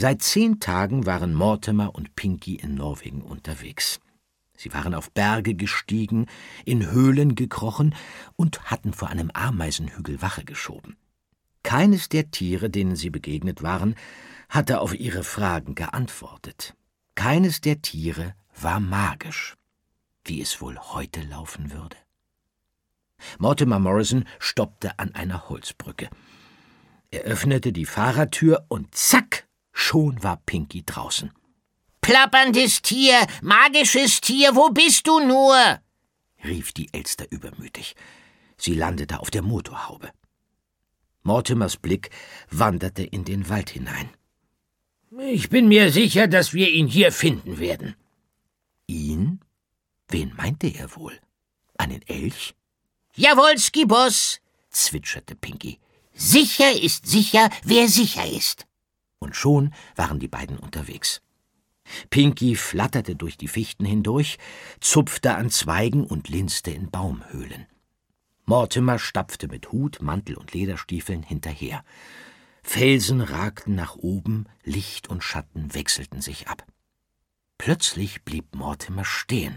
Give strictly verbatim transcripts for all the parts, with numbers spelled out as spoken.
Seit zehn Tagen waren Mortimer und Pinky in Norwegen unterwegs. Sie waren auf Berge gestiegen, in Höhlen gekrochen und hatten vor einem Ameisenhügel Wache geschoben. Keines der Tiere, denen sie begegnet waren, hatte auf ihre Fragen geantwortet. Keines der Tiere war magisch. Wie es wohl heute laufen würde? Mortimer Morrison stoppte an einer Holzbrücke. Er öffnete die Fahrertür und zack, schon war Pinky draußen. »Plapperndes Tier, magisches Tier, wo bist du nur?« rief die Elster übermütig. Sie landete auf der Motorhaube. Mortimers Blick wanderte in den Wald hinein. »Ich bin mir sicher, dass wir ihn hier finden werden.« »Ihn? Wen meinte er wohl? Einen Elch?« »Jawolski, Boss«, zwitscherte Pinky. »Sicher ist sicher, wer sicher ist.« Und schon waren die beiden unterwegs. Pinky flatterte durch die Fichten hindurch, zupfte an Zweigen und linste in Baumhöhlen. Mortimer stapfte mit Hut, Mantel und Lederstiefeln hinterher. Felsen ragten nach oben, Licht und Schatten wechselten sich ab. Plötzlich blieb Mortimer stehen.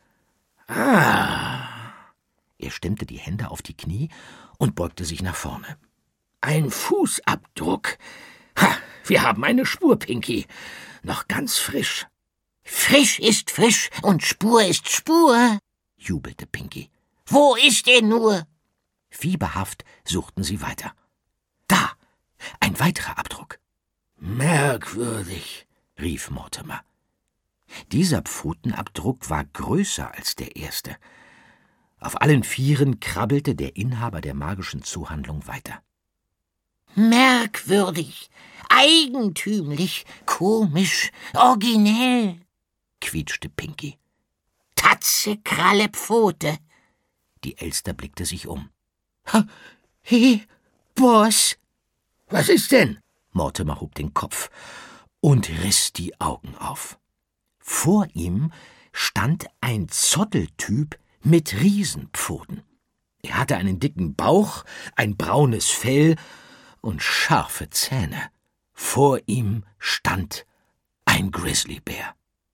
»Ah!« Er stemmte die Hände auf die Knie und beugte sich nach vorne. »Ein Fußabdruck! Ha, wir haben eine Spur, Pinky. Noch ganz frisch.« »Frisch ist frisch und Spur ist Spur«, jubelte Pinky. »Wo ist er nur?« Fieberhaft suchten sie weiter. Da, ein weiterer Abdruck. »Merkwürdig«, rief Mortimer. Dieser Pfotenabdruck war größer als der erste. Auf allen Vieren krabbelte der Inhaber der magischen Zuhandlung weiter. »Merkwürdig, eigentümlich, komisch, originell«, quietschte Pinky. »Tatze, Kralle, Pfote.« Die Elster blickte sich um. »He, Boss!« »Was ist denn?« Mortimer hob den Kopf und riss die Augen auf. Vor ihm stand ein Zotteltyp mit Riesenpfoten. Er hatte einen dicken Bauch, ein braunes Fell und scharfe Zähne. Vor ihm stand ein Grizzlybär.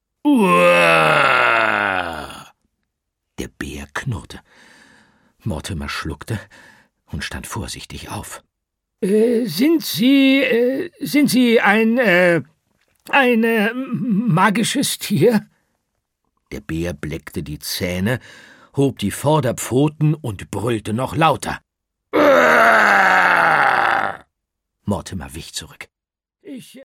Uah! Der Bär knurrte. Mortimer schluckte und stand vorsichtig auf. Äh, sind Sie, äh, sind Sie ein, äh, ein äh, magisches Tier?« Der Bär bleckte die Zähne, hob die Vorderpfoten und brüllte noch lauter. Mortimer wich zurück. Ich